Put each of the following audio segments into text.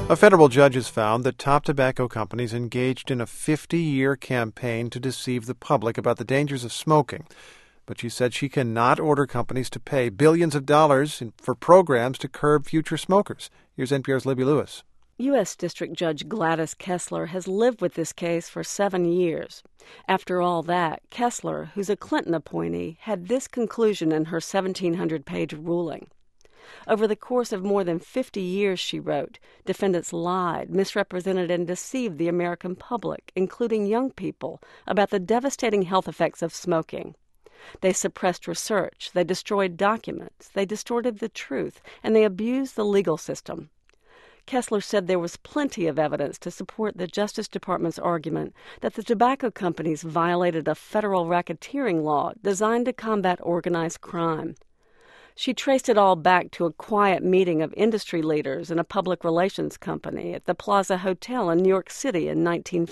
A federal judge has found that top tobacco companies engaged in a 50-year campaign to deceive the public about the dangers of smoking. But she said she cannot order companies to pay billions of dollars for programs to curb future smokers. Here's NPR's Libby Lewis. U.S. District Judge Gladys Kessler has lived with this case for 7 years. After all that, Kessler, who's a Clinton appointee, had this conclusion in her 1,700-page ruling. Over the course of more than 50 years, she wrote, defendants lied, misrepresented, and deceived the American public, including young people, about the devastating health effects of smoking. They suppressed research, they destroyed documents, they distorted the truth, and they abused the legal system. Kessler said there was plenty of evidence to support the Justice Department's argument that the tobacco companies violated a federal racketeering law designed to combat organized crime. She traced it all back to a quiet meeting of industry leaders in a public relations company at the Plaza Hotel in New York City in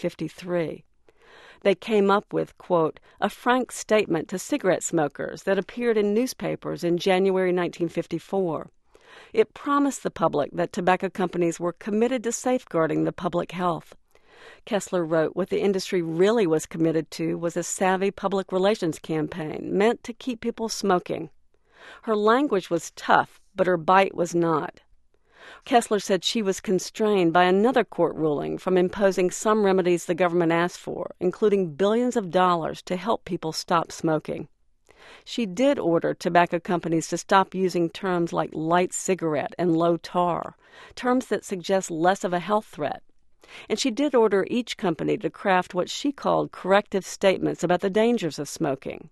1953. They came up with, quote, a frank statement to cigarette smokers that appeared in newspapers in January 1954. It promised the public that tobacco companies were committed to safeguarding the public health. Kessler wrote what the industry really was committed to was a savvy public relations campaign meant to keep people smoking. Her language was tough, but her bite was not. Kessler said she was constrained by another court ruling from imposing some remedies the government asked for, including billions of dollars to help people stop smoking. She did order tobacco companies to stop using terms like light cigarette and low tar, terms that suggest less of a health threat. And she did order each company to craft what she called corrective statements about the dangers of smoking.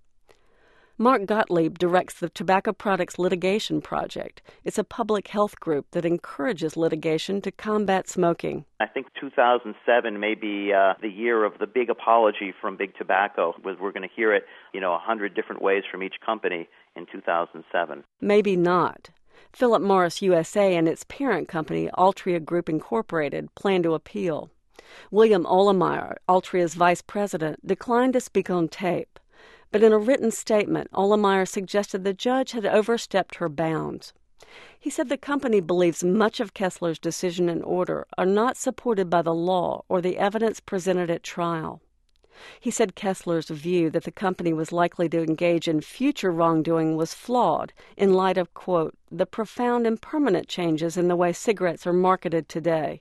Mark Gottlieb directs the Tobacco Products Litigation Project. It's a public health group that encourages litigation to combat smoking. I think 2007 may be the year of the big apology from Big Tobacco. We're going to hear it, 100 different ways from each company in 2007. Maybe not. Philip Morris USA and its parent company, Altria Group Incorporated, plan to appeal. William Ohlmeyer, Altria's vice president, declined to speak on tape. But in a written statement, Ohlmeyer suggested the judge had overstepped her bounds. He said the company believes much of Kessler's decision and order are not supported by the law or the evidence presented at trial. He said Kessler's view that the company was likely to engage in future wrongdoing was flawed in light of, quote, the profound and permanent changes in the way cigarettes are marketed today.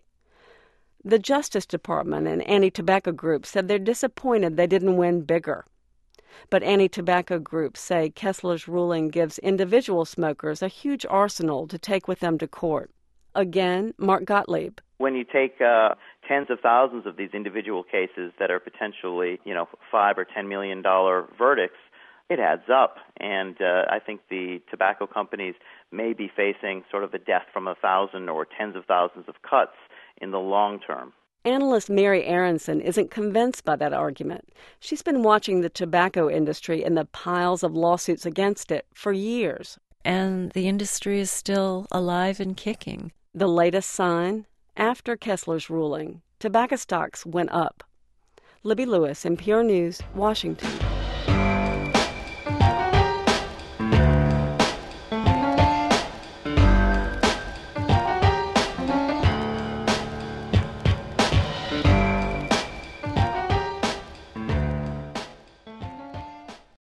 The Justice Department and anti-tobacco groups said they're disappointed they didn't win bigger. But anti-tobacco groups say Kessler's ruling gives individual smokers a huge arsenal to take with them to court. Again, Mark Gottlieb. When you take tens of thousands of these individual cases that are potentially, $5 or $10 million verdicts, it adds up. And I think the tobacco companies may be facing sort of a death from 1,000 or tens of thousands of cuts in the long term. Analyst Mary Aronson isn't convinced by that argument. She's been watching the tobacco industry and the piles of lawsuits against it for years. And the industry is still alive and kicking. The latest sign? After Kessler's ruling, tobacco stocks went up. Libby Lewis, NPR News, Washington.